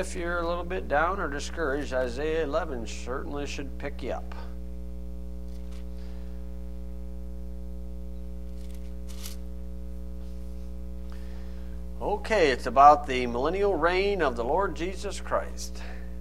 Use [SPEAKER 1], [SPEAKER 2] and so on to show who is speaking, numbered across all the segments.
[SPEAKER 1] if you're a little bit down or discouraged, Isaiah 11 certainly should pick you up. Okay, it's about the millennial reign of the Lord Jesus Christ.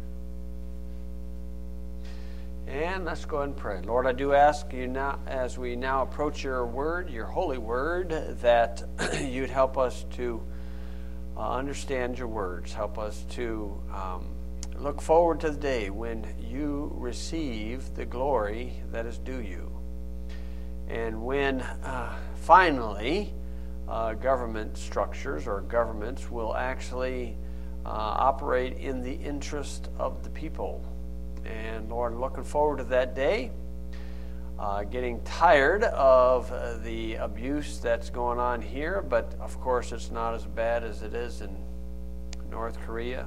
[SPEAKER 1] And let's go ahead and pray. Lord, I do ask you now, as we now approach your word, your holy word, that you'd help us to understand your words. Help us to look forward to the day when you receive the glory that is due you. And when finally government structures or governments will actually operate in the interest of the people. And Lord, looking forward to that day, getting tired of the abuse that's going on here, but of course it's not as bad as it is in North Korea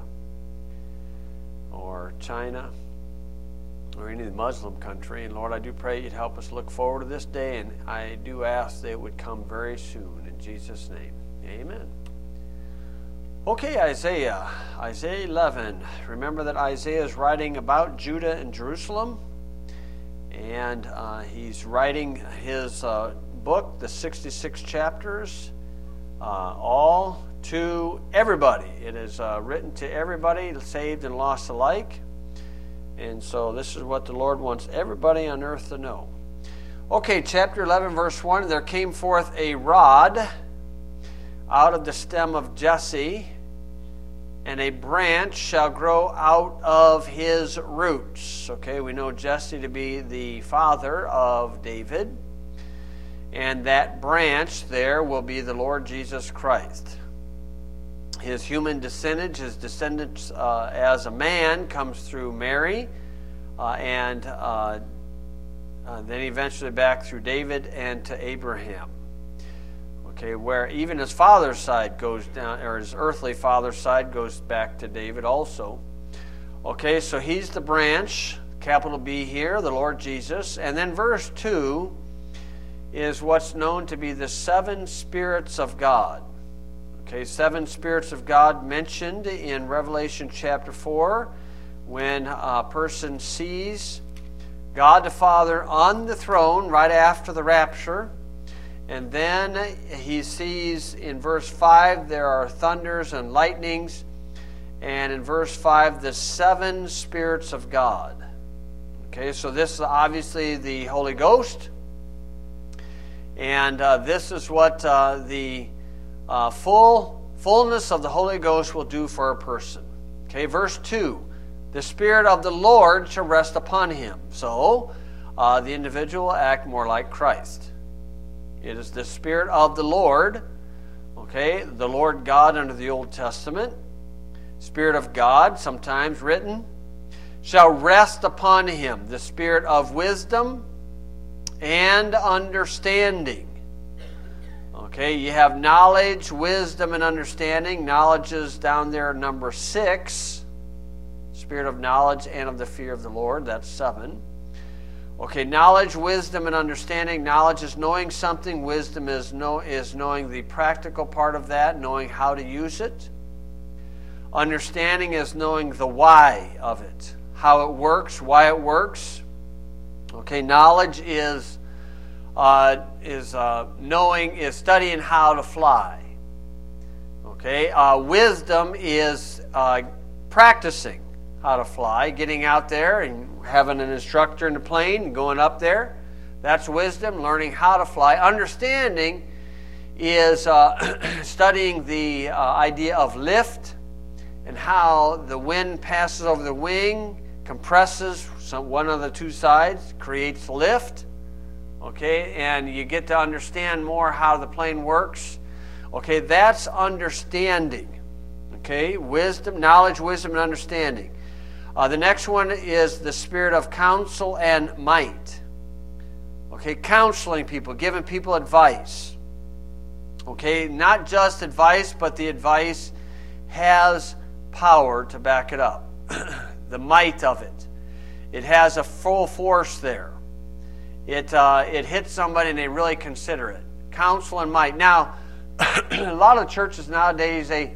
[SPEAKER 1] or China or any Muslim country. And Lord, I do pray you'd help us look forward to this day, and I do ask that it would come very soon. In Jesus' name, amen. Okay, Isaiah 11. Remember that Isaiah is writing about Judah and Jerusalem, and he's writing his book, the 66 chapters, all to everybody. It is written to everybody, saved and lost alike. And so this is what the Lord wants everybody on earth to know. Okay, chapter 11, verse 1. There came forth a rod out of the stem of Jesse, and a branch shall grow out of his roots. Okay, we know Jesse to be the father of David. And that branch there will be the Lord Jesus Christ. His human descendants, his descendants as a man, comes through Mary, and then eventually back through David and to Abraham. Okay, where even his father's side goes down, or his earthly father's side goes back to David also. Okay, so he's the branch, capital B here, the Lord Jesus. And then verse 2 is what's known to be the seven spirits of God. Okay, seven spirits of God mentioned in Revelation chapter 4, when a person sees God the Father on the throne right after the rapture. And then he sees in verse 5 there are thunders and lightnings. And in verse 5, the seven spirits of God. Okay, so this is obviously the Holy Ghost. And this is what the fullness of the Holy Ghost will do for a person. Okay, verse 2, the Spirit of the Lord shall rest upon him. So the individual will act more like Christ. It is the Spirit of the Lord, okay, the Lord God under the Old Testament, Spirit of God, sometimes written, shall rest upon him, the Spirit of wisdom and understanding. Okay, you have knowledge, wisdom, and understanding. Knowledge is down there, number 6. Spirit of knowledge and of the fear of the Lord, that's 7. Okay, knowledge, wisdom, and understanding. Knowledge is knowing something. Wisdom is knowing the practical part of that, knowing how to use it. Understanding is knowing the why of it, how it works, why it works. Okay, knowledge is studying how to fly. Okay, wisdom is practicing how to fly, getting out there and having an instructor in the plane and going up there. That's wisdom, learning how to fly. Understanding is studying the idea of lift and how the wind passes over the wing, compresses one of the two sides, creates lift. Okay, and you get to understand more how the plane works. Okay, that's understanding. Okay, wisdom, knowledge, wisdom, and understanding. The next one is the spirit of counsel and might. Okay, counseling people, giving people advice. Okay, not just advice, but the advice has power to back it up. The might of it. It has a full force there. It hits somebody and they really consider it. Counsel and might. Now, a lot of churches nowadays,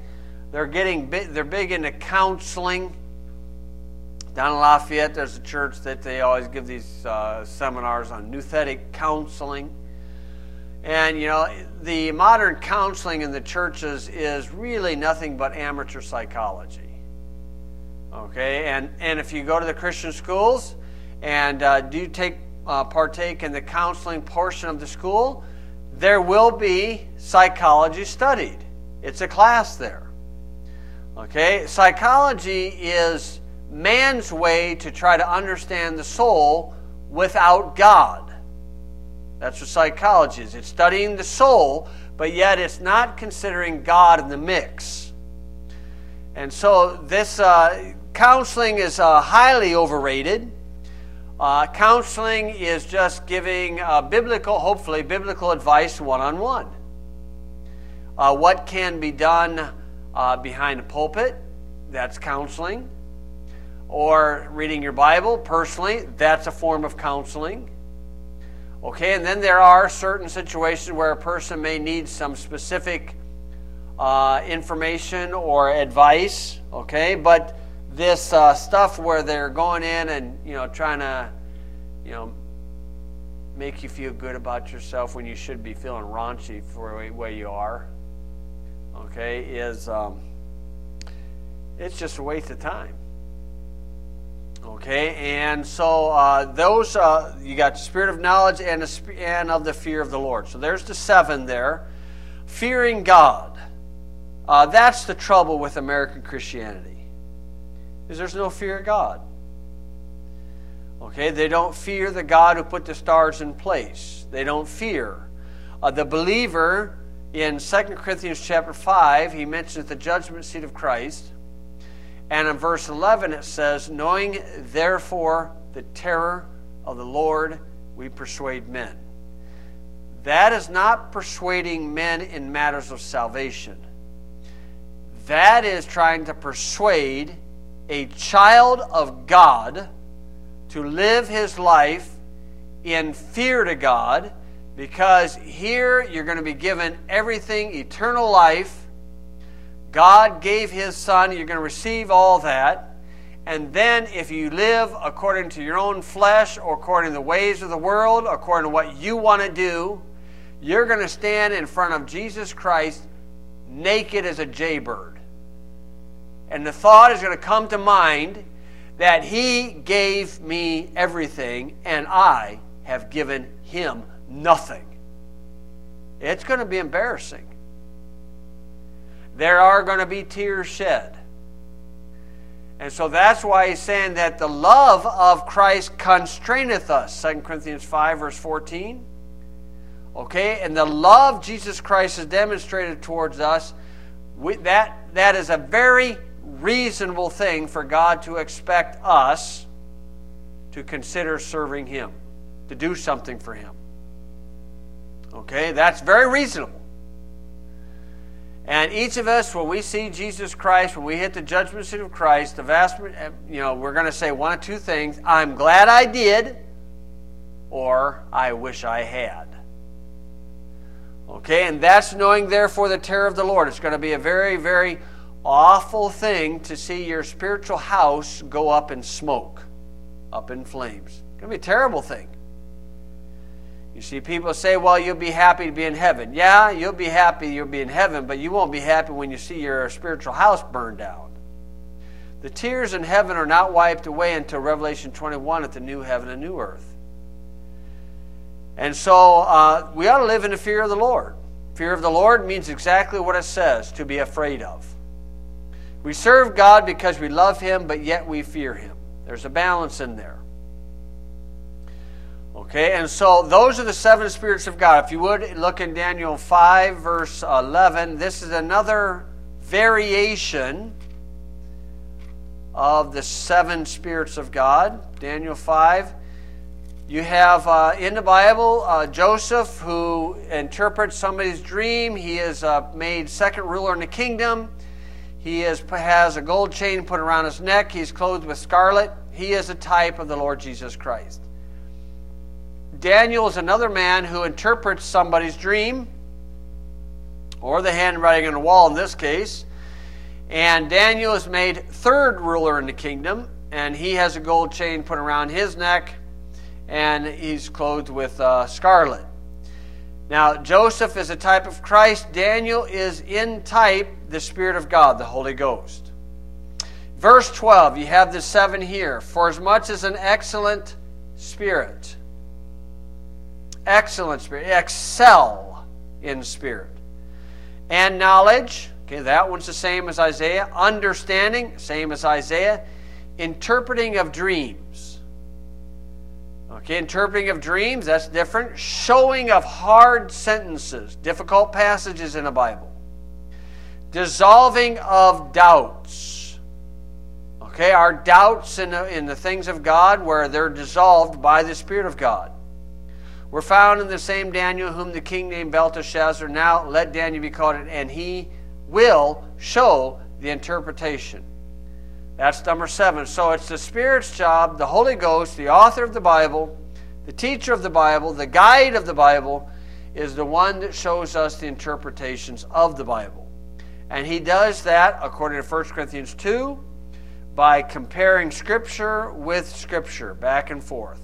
[SPEAKER 1] They're big into counseling. Down in Lafayette, there's a church that they always give these seminars on nouthetic counseling. And, the modern counseling in the churches is really nothing but amateur psychology. Okay, and if you go to the Christian schools and do partake in the counseling portion of the school, there will be psychology studied. It's a class there. Okay, psychology is man's way to try to understand the soul without God. That's what psychology is. It's studying the soul, but yet it's not considering God in the mix. And so this counseling is highly overrated. Counseling is just giving hopefully biblical advice one-on-one. What can be done behind a pulpit, that's counseling. Or reading your Bible personally, that's a form of counseling. Okay, and then there are certain situations where a person may need some specific information or advice. Okay, but this stuff where they're going in and trying to make you feel good about yourself when you should be feeling raunchy for the way you are. Okay, it's just a waste of time. Okay, and so those you got the spirit of knowledge and of the fear of the Lord. So there's the 7 there. Fearing God. That's the trouble with American Christianity, is there's no fear of God. Okay, they don't fear the God who put the stars in place. They don't fear. The believer in 2 Corinthians chapter 5, he mentions the judgment seat of Christ. And in verse 11 it says, knowing therefore the terror of the Lord, we persuade men. That is not persuading men in matters of salvation. That is trying to persuade a child of God to live his life in fear to God, because here you're going to be given everything, eternal life. God gave His Son. You're going to receive all that. And then if you live according to your own flesh or according to the ways of the world, according to what you want to do, you're going to stand in front of Jesus Christ naked as a jaybird. And the thought is going to come to mind that He gave me everything and I have given Him nothing. It's going to be embarrassing. There are going to be tears shed. And so that's why he's saying that the love of Christ constraineth us. 2 Corinthians 5 verse 14. Okay, and the love Jesus Christ has demonstrated towards us, that is a very reasonable thing for God to expect us to consider serving Him, to do something for Him. Okay, that's very reasonable. And each of us, when we see Jesus Christ, when we hit the judgment seat of Christ, we're going to say one of two things: I'm glad I did, or I wish I had. Okay, and that's knowing therefore the terror of the Lord. It's going to be a very, very awful thing to see your spiritual house go up in smoke, up in flames. It's going to be a terrible thing. You see people say, well, you'll be happy to be in heaven. Yeah, you'll be happy you'll be in heaven, but you won't be happy when you see your spiritual house burned down. The tears in heaven are not wiped away until Revelation 21 at the new heaven and new earth. And so we ought to live in the fear of the Lord. Fear of the Lord means exactly what it says, to be afraid of. We serve God because we love Him, but yet we fear Him. There's a balance in there. Okay, and so those are the 7 spirits of God. If you would, look in Daniel 5, verse 11. This is another variation of the 7 spirits of God. Daniel 5. You have in the Bible Joseph, who interprets somebody's dream. He is made second ruler in the kingdom. He has a gold chain put around his neck. He's clothed with scarlet. He is a type of the Lord Jesus Christ. Daniel is another man who interprets somebody's dream, or the handwriting on the wall in this case. And Daniel is made third ruler in the kingdom, and he has a gold chain put around his neck, and he's clothed with scarlet. Now, Joseph is a type of Christ. Daniel is in type the Spirit of God, the Holy Ghost. Verse 12, you have the 7 here. For as much as an excellent spirit, excel in spirit, and knowledge, okay, that one's the same as Isaiah. Understanding, same as Isaiah. Interpreting of dreams. Okay, interpreting of dreams, that's different. Showing of hard sentences, difficult passages in the Bible. Dissolving of doubts. Okay, our doubts in the things of God, where they're dissolved by the Spirit of God. We're found in the same Daniel whom the king named Belteshazzar. Now let Daniel be called, and he will show the interpretation. That's number 7. So it's the Spirit's job, the Holy Ghost, the author of the Bible, the teacher of the Bible, the guide of the Bible, is the one that shows us the interpretations of the Bible. And he does that, according to 1 Corinthians 2, by comparing Scripture with Scripture, back and forth.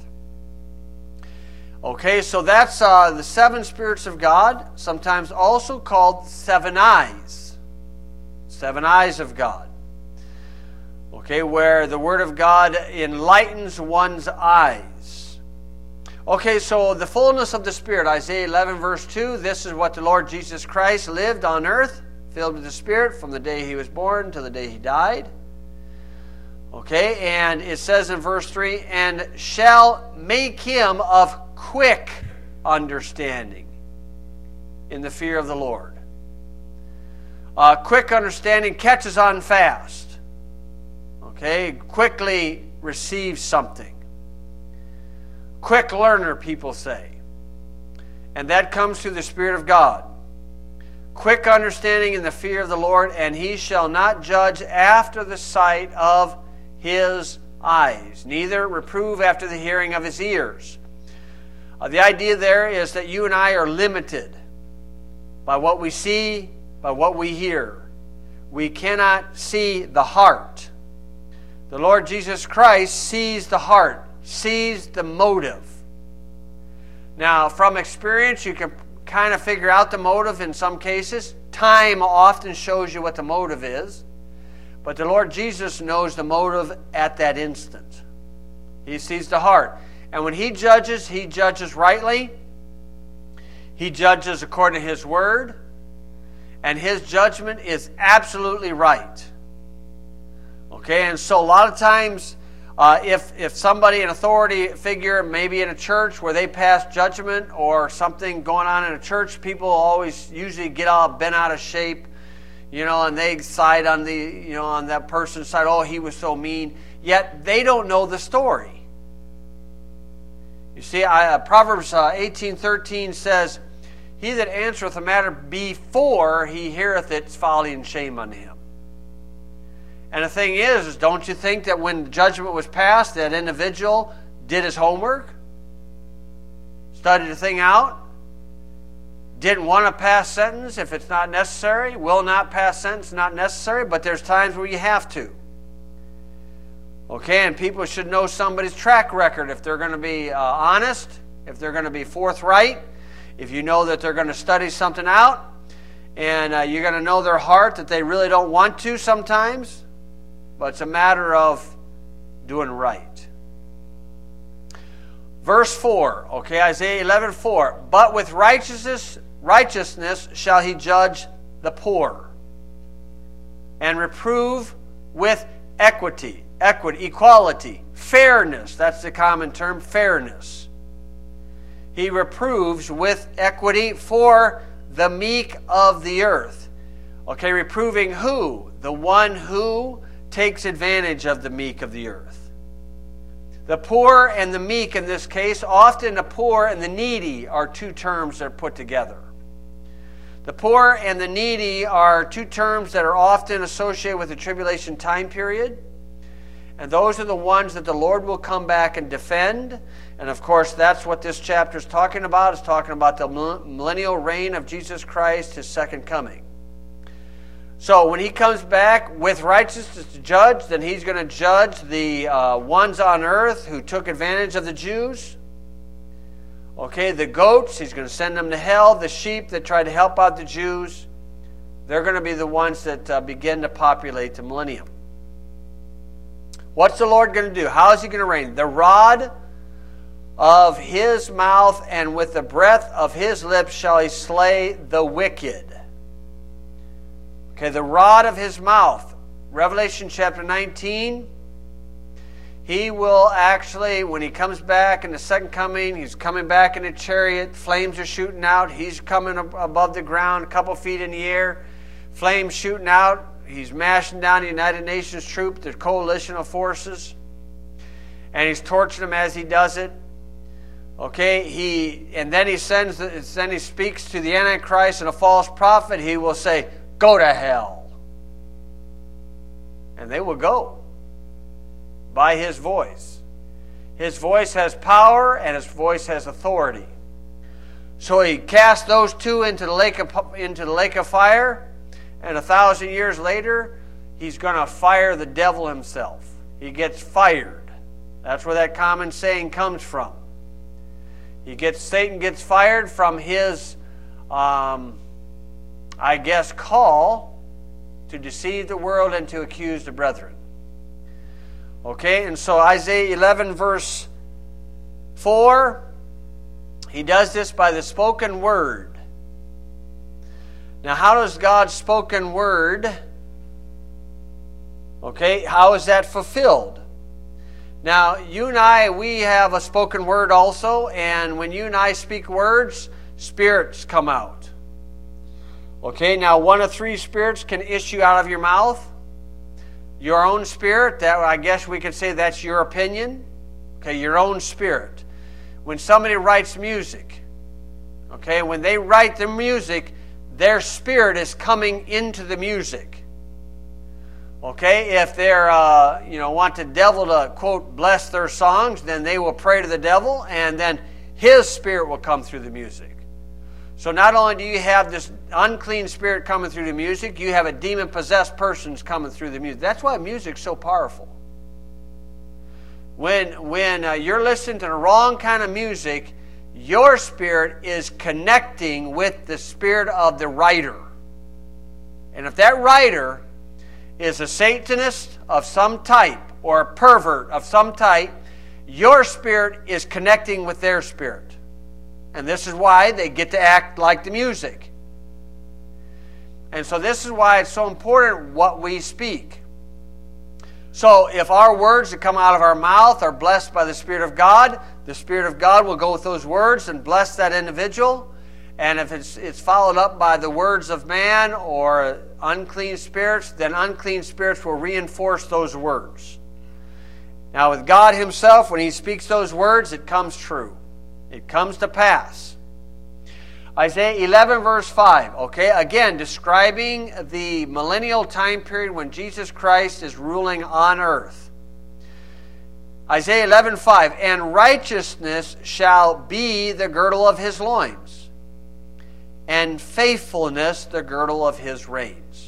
[SPEAKER 1] Okay, so that's the 7 spirits of God, sometimes also called 7 eyes. 7 eyes of God. Okay, where the Word of God enlightens one's eyes. Okay, so the fullness of the Spirit, Isaiah 11 verse 2, this is what the Lord Jesus Christ lived on earth, filled with the Spirit from the day he was born to the day he died. Okay, and it says in verse 3, and shall make him of quick understanding in the fear of the Lord. Quick understanding catches on fast. Okay, quickly receives something. Quick learner, people say. And that comes through the Spirit of God. Quick understanding in the fear of the Lord, and he shall not judge after the sight of his eyes, neither reprove after the hearing of his ears. The idea there is that you and I are limited by what we see, by what we hear. We cannot see the heart. The Lord Jesus Christ sees the heart, sees the motive. Now, from experience, you can kind of figure out the motive in some cases. Time often shows you what the motive is. But the Lord Jesus knows the motive at that instant. He sees the heart. And when he judges rightly. He judges according to his word. And his judgment is absolutely right. Okay, and so a lot of times, if somebody, an authority figure, maybe in a church where they pass judgment or something going on in a church, people always usually get all bent out of shape, and they side on on that person's side. Oh, he was so mean. Yet they don't know the story. You see, Proverbs 18:13 says, "He that answereth a matter before he heareth it is folly and shame unto him." And the thing is, don't you think that when judgment was passed, that individual did his homework, studied the thing out, didn't want to pass sentence if it's not necessary, will not pass sentence, not necessary, but there's times where you have to. Okay, and people should know somebody's track record if they're going to be honest, if they're going to be forthright, if you know that they're going to study something out, and you're going to know their heart that they really don't want to sometimes. But it's a matter of doing right. Verse 4, okay, Isaiah 11:4. But with righteousness shall he judge the poor, and reprove with equity, equality, fairness. That's the common term, fairness. He reproves with equity for the meek of the earth. Okay, reproving who? The one who takes advantage of the meek of the earth. The poor and the meek in this case, often the poor and the needy are two terms that are put together. The poor and the needy are two terms that are often associated with the tribulation time period. And those are the ones that the Lord will come back and defend. And of course, that's what this chapter is talking about. It's talking about the millennial reign of Jesus Christ, his second coming. So when he comes back with righteousness to judge, then he's going to judge the ones on earth who took advantage of the Jews. Okay, the goats, he's going to send them to hell. The sheep that tried to help out the Jews, they're going to be the ones that begin to populate the millennium. What's the Lord going to do? How is he going to reign? The rod of his mouth and with the breath of his lips shall he slay the wicked. Okay, the rod of his mouth. Revelation chapter 19. He will actually, when he comes back in the second coming, he's coming back in a chariot. Flames are shooting out. He's coming above the ground, a couple feet in the air. Flames shooting out. He's mashing down the United Nations troops, the coalition of forces. And he's torturing them as he does it. Okay, then he speaks to the Antichrist and a false prophet. He will say, "Go to hell." And they will go by his voice. His voice has power and his voice has authority. So he casts those two into the lake of fire, and 1,000 years later, he's going to fire the devil himself. He gets fired. That's where that common saying comes from. Satan gets fired from his, call to deceive the world and to accuse the brethren. Okay, and so Isaiah 11 verse 4, he does this by the spoken word. Now, how does God's spoken word, how is that fulfilled? Now, you and I, we have a spoken word also, and when you and I speak words, spirits come out. Okay, now one of three spirits can issue out of your mouth. Your own spirit, that I guess we could say that's your opinion. Okay, your own spirit. When somebody writes music, when they write the music, their spirit is coming into the music. If they're, want the devil to, quote, bless their songs, then they will pray to the devil, and then his spirit will come through the music. So not only do you have this unclean spirit coming through the music, you have a demon-possessed person coming through the music. That's why music's so powerful. When you're listening to the wrong kind of music, your spirit is connecting with the spirit of the writer. And if that writer is a Satanist of some type or a pervert of some type, your spirit is connecting with their spirit. And this is why they get to act like the music. And so this is why it's so important what we speak. So if our words that come out of our mouth are blessed by the Spirit of God, the Spirit of God will go with those words and bless that individual. And if it's followed up by the words of man or unclean spirits, then unclean spirits will reinforce those words. Now with God himself, when he speaks those words, it comes true. It comes to pass. Isaiah 11 verse 5. Again, describing the millennial time period when Jesus Christ is ruling on earth. Isaiah 11:5. And righteousness shall be the girdle of his loins, and faithfulness the girdle of his reins.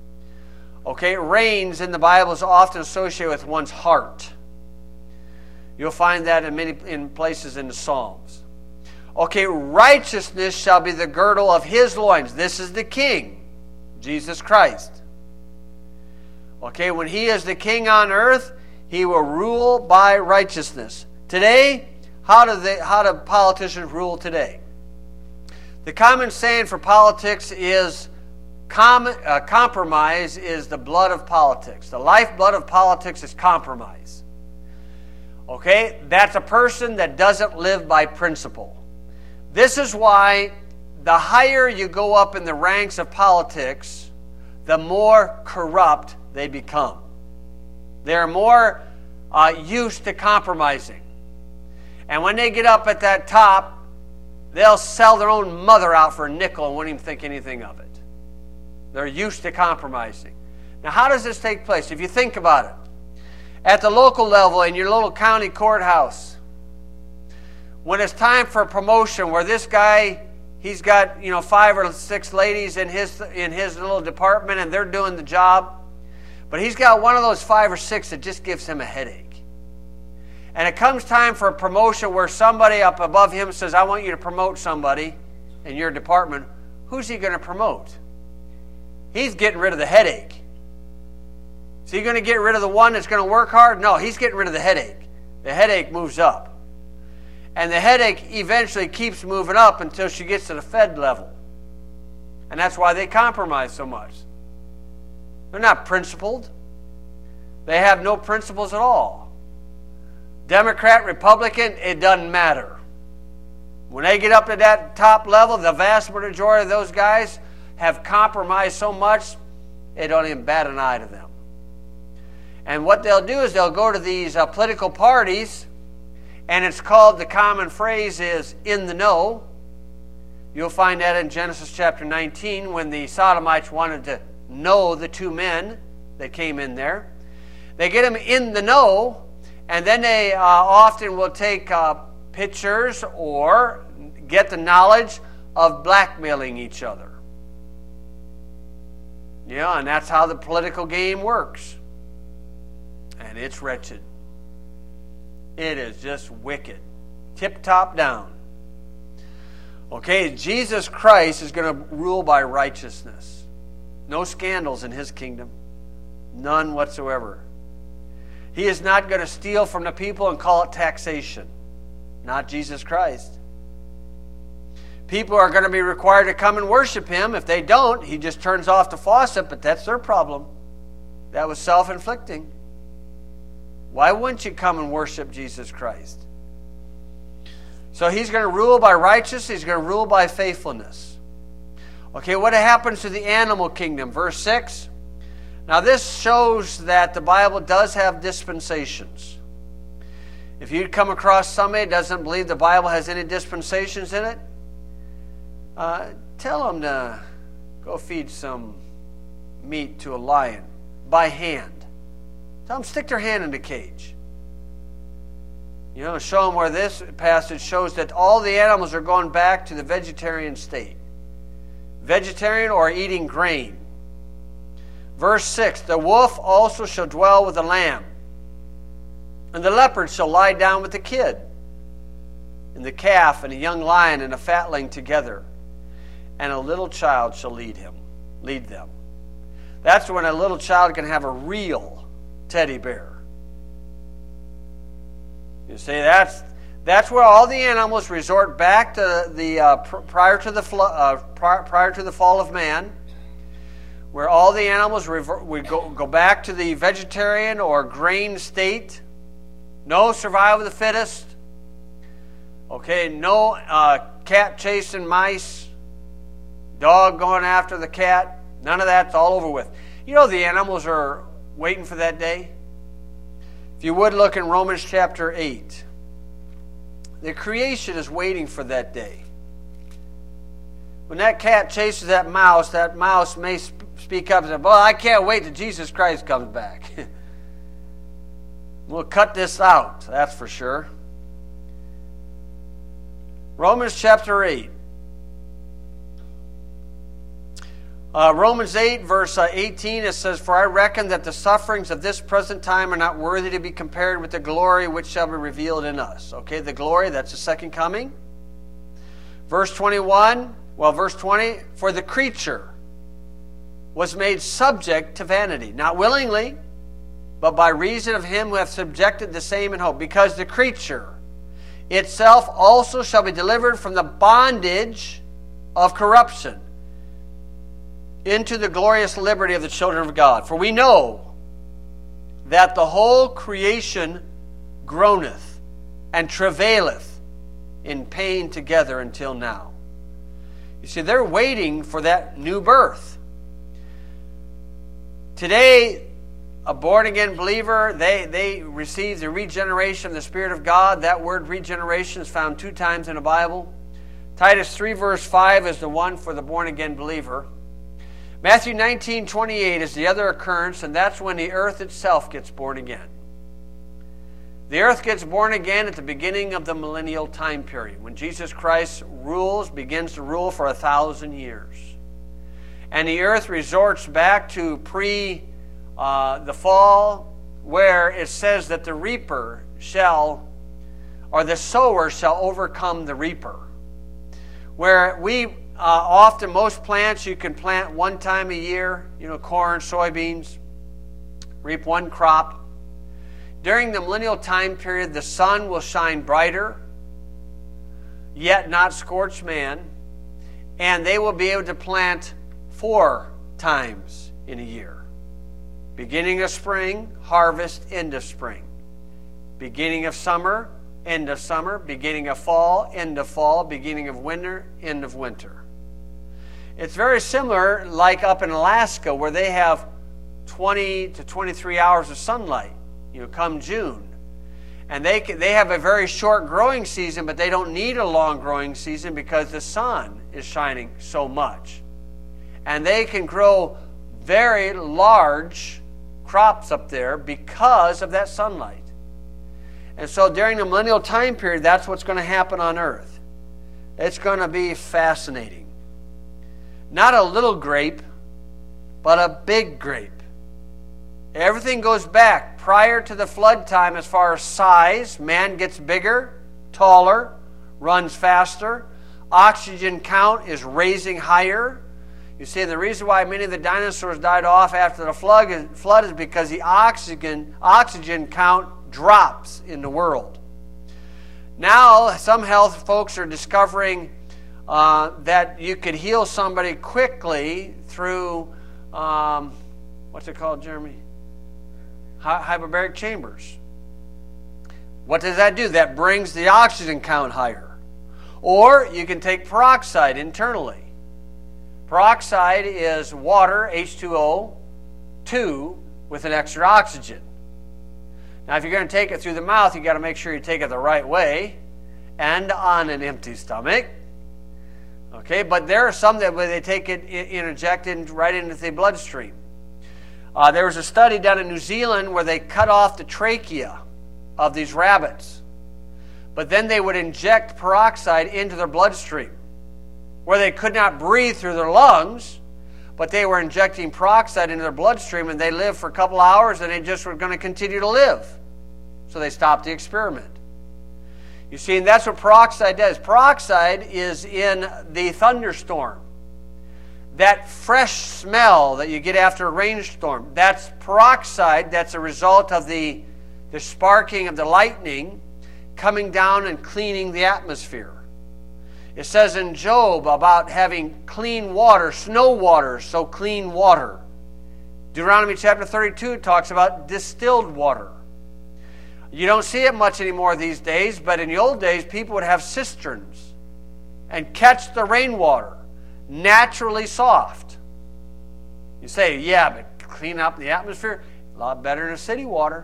[SPEAKER 1] Reins in the Bible is often associated with one's heart. You'll find that in places in the Psalms. Righteousness shall be the girdle of his loins. This is the King, Jesus Christ. When he is the King on earth, he will rule by righteousness. Today, how do politicians rule today? The common saying for politics is compromise is the blood of politics. The lifeblood of politics is compromise. That's a person that doesn't live by principle. This is why the higher you go up in the ranks of politics, the more corrupt they become. They're more used to compromising. And when they get up at that top, they'll sell their own mother out for a nickel and won't even think anything of it. They're used to compromising. Now, how does this take place? If you think about it, at the local level in your little county courthouse, when it's time for a promotion where this guy He's got 5 or 6 ladies in his little department, and they're doing the job. But he's got one of those 5 or 6 that just gives him a headache. And it comes time for a promotion where somebody up above him says, I want you to promote somebody in your department. Who's he going to promote? He's getting rid of the headache. Is he going to get rid of the one that's going to work hard? No, he's getting rid of the headache. The headache moves up. And the headache eventually keeps moving up until she gets to the Fed level. And that's why they compromise so much. They're not principled. They have no principles at all. Democrat, Republican, it doesn't matter. When they get up to that top level, the vast majority of those guys have compromised so much, it don't even bat an eye to them. And what they'll do is they'll go to these political parties, and it's called, the common phrase is, in the know. You'll find that in Genesis chapter 19 when the Sodomites wanted to know the 2 men that came in there. They get them in the know, and then they often will take pictures or get the knowledge of blackmailing each other. Yeah, and that's how the political game works. And it's wretched. It is just wicked. Tip-top down. Okay, Jesus Christ is going to rule by righteousness. No scandals in his kingdom. None whatsoever. He is not going to steal from the people and call it taxation. Not Jesus Christ. People are going to be required to come and worship him. If they don't, he just turns off the faucet, but that's their problem. That was self-inflicting. Why wouldn't you come and worship Jesus Christ? So he's going to rule by righteousness. He's going to rule by faithfulness. Okay, what happens to the animal kingdom? Verse 6. Now this shows that the Bible does have dispensations. If you come across somebody that doesn't believe the Bible has any dispensations in it, tell them to go feed some meat to a lion by hand. Tell them to stick their hand in the cage. Show them where this passage shows that all the animals are going back to the vegetarian state. Vegetarian or eating grain. Verse 6, the wolf also shall dwell with the lamb, and the leopard shall lie down with the kid, and the calf and a young lion and a fatling together, and a little child shall lead them. That's when a little child can have a real teddy bear. You see, that's where all the animals resort back to the prior to the fall of man, where all the animals we go back to the vegetarian or grain state. No survival of the fittest. Okay, no cat chasing mice, dog going after the cat. None of that's all over with. The animals are waiting for that day. If you would look in Romans chapter 8. The creation is waiting for that day. When that cat chases that mouse may speak up and say, well, I can't wait till Jesus Christ comes back. We'll cut this out, that's for sure. Romans chapter 8. Romans 8, verse 18, it says, for I reckon that the sufferings of this present time are not worthy to be compared with the glory which shall be revealed in us. Okay, the glory, that's the second coming. Verse 20, for the creature was made subject to vanity, not willingly, but by reason of him who hath subjected the same in hope. Because the creature itself also shall be delivered from the bondage of corruption into the glorious liberty of the children of God. For we know that the whole creation groaneth and travaileth in pain together until now. You see, they're waiting for that new birth. Today, a born-again believer, they receive the regeneration of the Spirit of God. That word regeneration is found 2 times in the Bible. Titus 3 verse 5 is the one for the born-again believer. Matthew 19:28 is the other occurrence, and that's when the earth itself gets born again. The earth gets born again at the beginning of the millennial time period, when Jesus Christ begins to rule for 1,000 years. And the earth resorts back to the fall, where it says that the sower shall overcome the reaper. Where most plants you can plant one time a year, corn, soybeans, reap one crop. During the millennial time period, the sun will shine brighter, yet not scorch man, and they will be able to plant 4 times in a year. Beginning of spring, harvest, end of spring. Beginning of summer, end of summer. Beginning of fall, end of fall. Beginning of winter, end of winter. It's very similar like up in Alaska, where they have 20 to 23 hours of sunlight, come June. And they have a very short growing season, but they don't need a long growing season because the sun is shining so much. And they can grow very large crops up there because of that sunlight. And so during the millennial time period, that's what's going to happen on earth. It's going to be fascinating. Not a little grape, but a big grape. Everything goes back prior to the flood time as far as size. Man gets bigger, taller, runs faster. Oxygen count is raising higher. You see, the reason why many of the dinosaurs died off after the flood is because the oxygen count drops in the world. Now, some health folks are discovering that you could heal somebody quickly through, what's it called, Jeremy? Hyperbaric chambers. What does that do? That brings the oxygen count higher. Or you can take peroxide internally. Peroxide is water, H2O, 2 with an extra oxygen. Now, if you're going to take it through the mouth, you've got to make sure you take it the right way and on an empty stomach. Okay, but there are some that where they take it injected right into the bloodstream. There was a study done in New Zealand where they cut off the trachea of these rabbits. But then they would inject peroxide into their bloodstream, where they could not breathe through their lungs, but they were injecting peroxide into their bloodstream, and they lived for a couple hours, and they just were going to continue to live. So they stopped the experiment. You see, and that's what peroxide does. Peroxide is in the thunderstorm. That fresh smell that you get after a rainstorm, that's peroxide. That's a result of the sparking of the lightning coming down and cleaning the atmosphere. It says in Job about having clean water, snow water, so clean water. Deuteronomy chapter 32 talks about distilled water. You don't see it much anymore these days, but in the old days, people would have cisterns and catch the rainwater, naturally soft. You say, yeah, but clean up the atmosphere, a lot better than city water.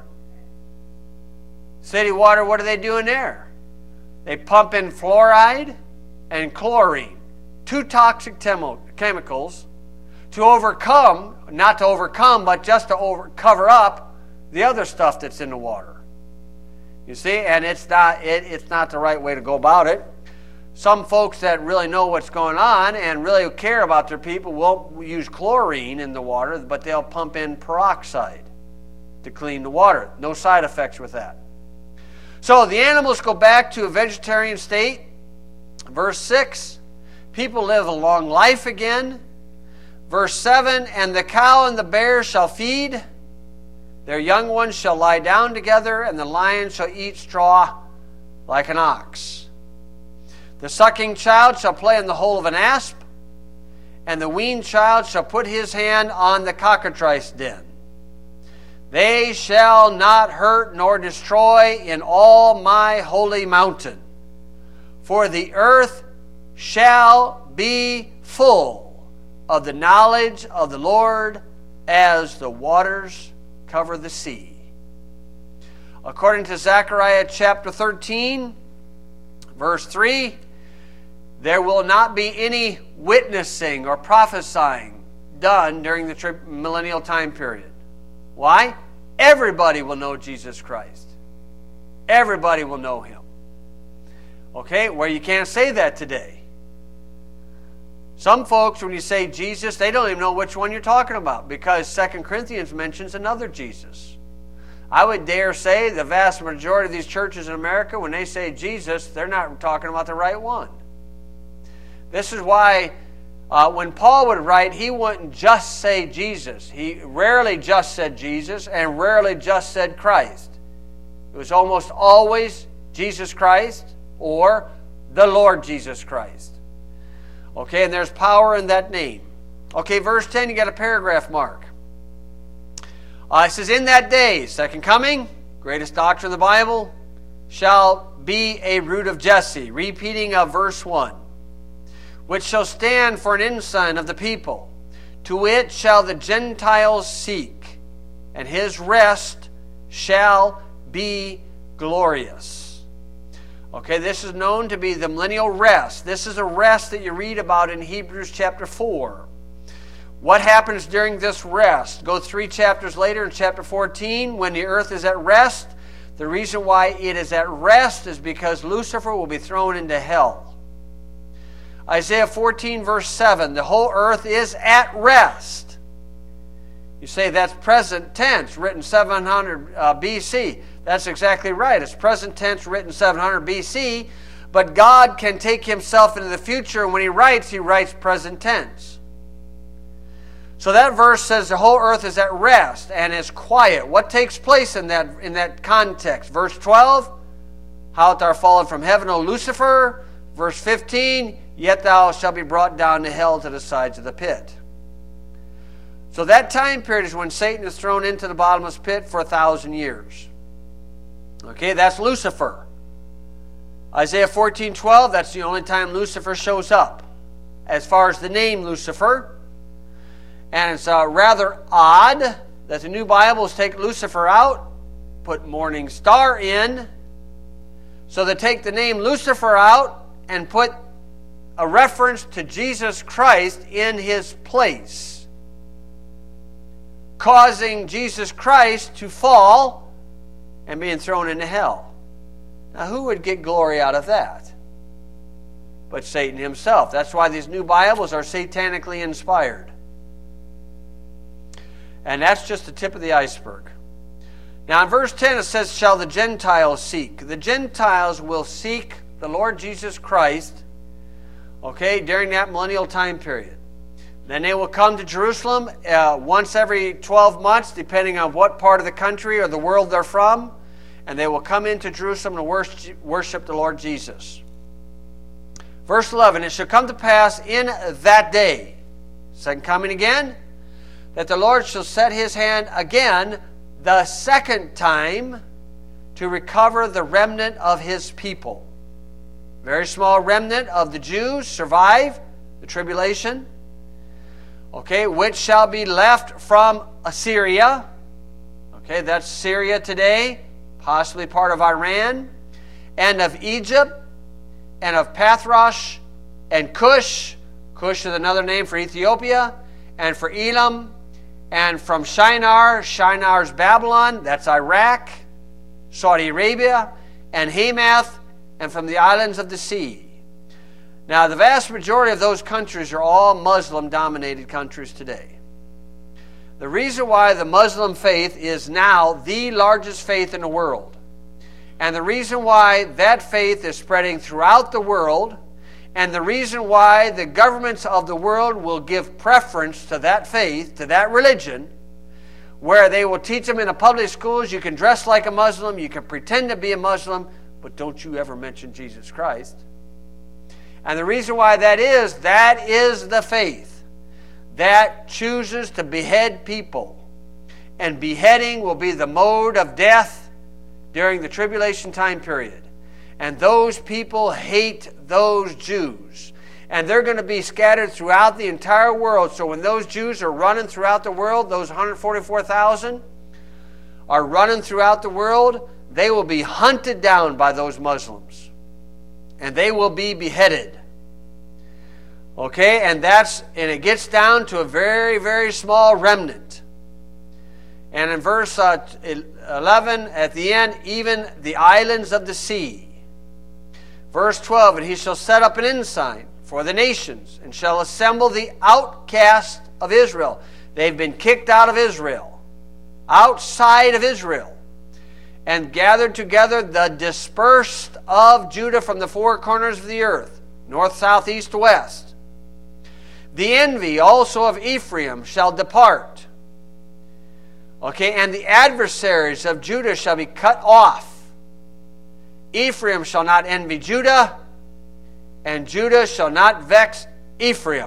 [SPEAKER 1] City water, what are they doing there? They pump in fluoride and chlorine, 2 toxic chemicals to overcome, not to overcome, but just to cover up the other stuff that's in the water. You see, and it's not the right way to go about it. Some folks that really know what's going on and really care about their people won't use chlorine in the water, but they'll pump in peroxide to clean the water. No side effects with that. So the animals go back to a vegetarian state. Verse 6, people live a long life again. Verse 7, and the cow and the bear shall feed. Their young ones shall lie down together, and the lion shall eat straw like an ox. The sucking child shall play in the hole of an asp, and the weaned child shall put his hand on the cockatrice den. They shall not hurt nor destroy in all my holy mountain, for the earth shall be full of the knowledge of the Lord as the waters cover the sea. According to Zechariah chapter 13, verse 3, there will not be any witnessing or prophesying done during the millennial time period. Why? Everybody will know Jesus Christ. Everybody will know him. Okay, where you can't say that today. Some folks, when you say Jesus, they don't even know which one you're talking about, because 2 Corinthians mentions another Jesus. I would dare say the vast majority of these churches in America, when they say Jesus, they're not talking about the right one. This is why when Paul would write, he wouldn't just say Jesus. He rarely just said Jesus and rarely just said Christ. It was almost always Jesus Christ or the Lord Jesus Christ. Okay, and there's power in that name. Okay, verse 10, you got a paragraph mark. It says, in that day, second coming, greatest doctrine of the Bible, shall be a root of Jesse, repeating of verse 1, which shall stand for an ensign of the people. To it shall the Gentiles seek, and his rest shall be glorious. Okay, this is known to be the millennial rest. This is a rest that you read about in Hebrews chapter 4. What happens during this rest? Go 3 chapters later in chapter 14, when the earth is at rest. The reason why it is at rest is because Lucifer will be thrown into hell. Isaiah 14 verse 7, the whole earth is at rest. You say that's present tense, written 700 BC. That's exactly right. It's present tense, written 700 BC, but God can take himself into the future, and when he writes present tense. So that verse says the whole earth is at rest and is quiet. What takes place in that context? Verse 12, how art thou fallen from heaven, O Lucifer? Verse 15, yet thou shalt be brought down to hell, to the sides of the pit. So that time period is when Satan is thrown into the bottomless pit for 1,000 years. Okay, that's Lucifer. Isaiah 14:12, that's the only time Lucifer shows up. As far as the name Lucifer, and it's rather odd that the new Bibles take Lucifer out, put morning star in, so they take the name Lucifer out and put a reference to Jesus Christ in his place, causing Jesus Christ to fall and being thrown into hell. Now, who would get glory out of that? But Satan himself. That's why these new Bibles are satanically inspired. And that's just the tip of the iceberg. Now in verse 10 it says, shall the Gentiles seek. The Gentiles will seek the Lord Jesus Christ, okay, during that millennial time period. Then they will come to Jerusalem once every 12 months, depending on what part of the country or the world they're from. And they will come into Jerusalem to worship the Lord Jesus. Verse 11, it shall come to pass in that day, second coming again, that the Lord shall set his hand again the second time to recover the remnant of his people. Very small remnant of the Jews survive the tribulation. Okay, which shall be left from Assyria. Okay, that's Syria today, possibly part of Iran, and of Egypt, and of Pathros, and Cush. Cush is another name for Ethiopia, and for Elam, and from Shinar. Shinar's Babylon, that's Iraq, Saudi Arabia, and Hamath, and from the islands of the sea. Now, the vast majority of those countries are all Muslim-dominated countries today. The reason why the Muslim faith is now the largest faith in the world, and the reason why that faith is spreading throughout the world, and the reason why the governments of the world will give preference to that faith, to that religion, where they will teach them in the public schools, you can dress like a Muslim, you can pretend to be a Muslim, but don't you ever mention Jesus Christ. And the reason why that is the faith that chooses to behead people. And beheading will be the mode of death during the tribulation time period. And those people hate those Jews. And they're going to be scattered throughout the entire world. So when those Jews are running throughout the world, those 144,000 are running throughout the world, they will be hunted down by those Muslims. And they will be beheaded. Okay, and it gets down to a very, very small remnant. And in verse 11, at the end, even the islands of the sea. Verse 12, and he shall set up an ensign for the nations, and shall assemble the outcast of Israel. They've been kicked out of Israel, outside of Israel, and gathered together the dispersed of Judah from the four corners of the earth, north, south, east, west. The envy also of Ephraim shall depart. Okay, and the adversaries of Judah shall be cut off. Ephraim shall not envy Judah, and Judah shall not vex Ephraim.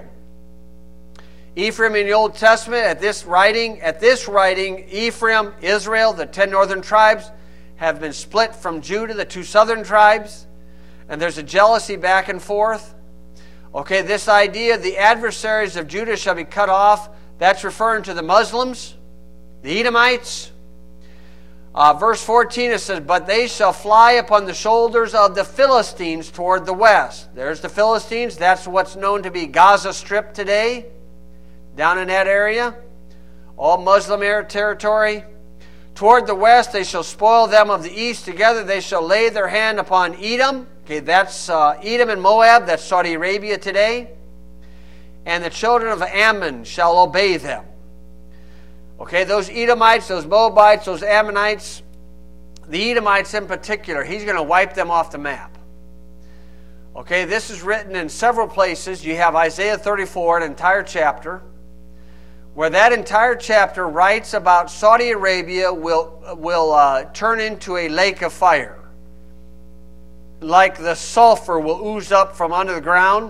[SPEAKER 1] Ephraim in the Old Testament, at this writing, Ephraim, Israel, the 10 northern tribes, have been split from Judah, the 2 southern tribes, and there's a jealousy back and forth. Okay, this idea, the adversaries of Judah shall be cut off, that's referring to the Muslims, the Edomites. Verse 14, it says, but they shall fly upon the shoulders of the Philistines toward the west. There's the Philistines. That's what's known to be Gaza Strip today, down in that area. All Muslim territory. Toward the west they shall spoil them of the east. Together they shall lay their hand upon Edom. Okay, that's Edom and Moab. That's Saudi Arabia today. And the children of Ammon shall obey them. Okay, those Edomites, those Moabites, those Ammonites, the Edomites in particular, he's going to wipe them off the map. Okay, this is written in several places. You have Isaiah 34, an entire chapter, where that entire chapter writes about Saudi Arabia will turn into a lake of fire. Like the sulfur will ooze up from under the ground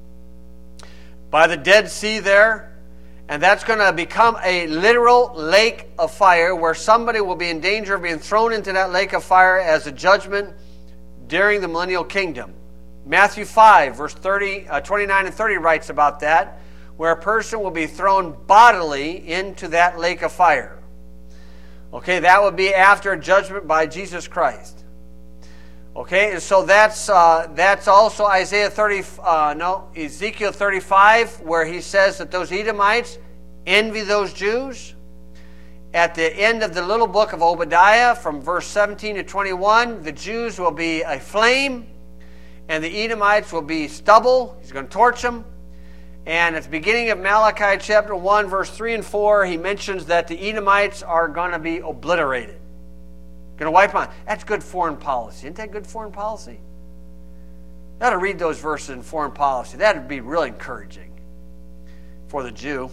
[SPEAKER 1] by the Dead Sea there. And that's going to become a literal lake of fire where somebody will be in danger of being thrown into that lake of fire as a judgment during the millennial kingdom. Matthew 5, verse 29 and 30 writes about that, where a person will be thrown bodily into that lake of fire. Okay, that would be after a judgment by Jesus Christ. Okay, and so that's also Ezekiel 35, where he says that those Edomites envy those Jews. At the end of the little book of Obadiah, from verse 17 to 21, the Jews will be a flame, and the Edomites will be stubble. He's going to torch them. And at the beginning of Malachi chapter 1, verse 3 and 4, he mentions that the Edomites are going to be obliterated. Going to wipe on. That's good foreign policy. Isn't that good foreign policy? You ought to read those verses in foreign policy. That would be really encouraging for the Jew.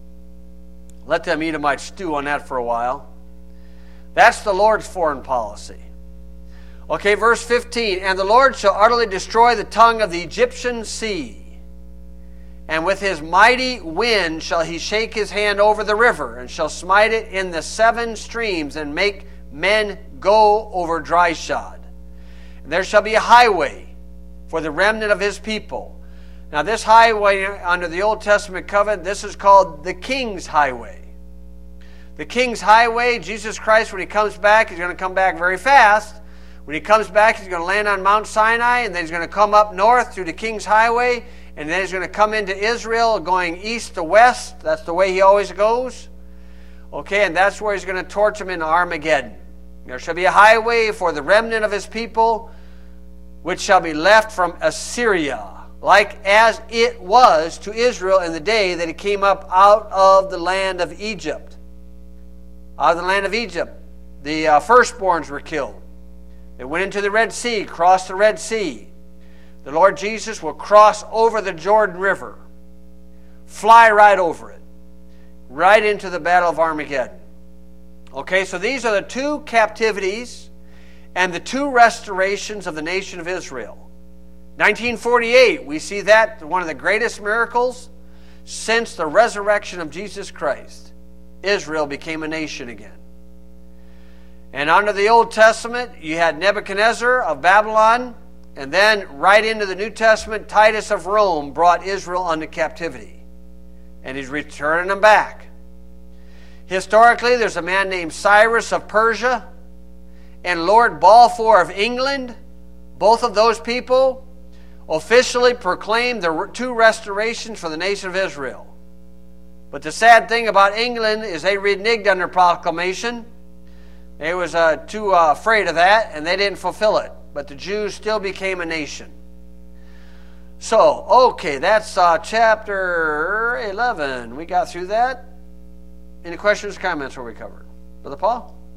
[SPEAKER 1] Let them Edomites stew on that for a while. That's the Lord's foreign policy. Okay, verse 15. And the Lord shall utterly destroy the tongue of the Egyptian sea. And with his mighty wind shall he shake his hand over the river, and shall smite it in the 7 streams, and make men go over dry shod. And there shall be a highway for the remnant of his people. Now this highway under the Old Testament covenant, this is called the King's Highway. The King's Highway, Jesus Christ, when he comes back, he's going to come back very fast. When he comes back, he's going to land on Mount Sinai, and then he's going to come up north through the King's Highway, and then he's going to come into Israel going east to west. That's the way he always goes. Okay, and that's where he's going to torch them in Armageddon. There shall be a highway for the remnant of his people, which shall be left from Assyria, like as it was to Israel in the day that he came up out of the land of Egypt. Out of the land of Egypt, the firstborns were killed. They went into the Red Sea, crossed the Red Sea. The Lord Jesus will cross over the Jordan River, fly right over it, right into the Battle of Armageddon. Okay, so these are the 2 captivities and the 2 restorations of the nation of Israel. 1948, we see that one of the greatest miracles since the resurrection of Jesus Christ. Israel became a nation again. And under the Old Testament, you had Nebuchadnezzar of Babylon, and then right into the New Testament, Titus of Rome brought Israel into captivity. And he's returning them back. Historically, there's a man named Cyrus of Persia and Lord Balfour of England. Both of those people officially proclaimed the 2 restorations for the nation of Israel. But the sad thing about England is they reneged on their proclamation. They was too afraid of that, and they didn't fulfill it. But the Jews still became a nation. So, okay, that's chapter 11. We got through that. Any questions, comments where we covered? Brother Paul?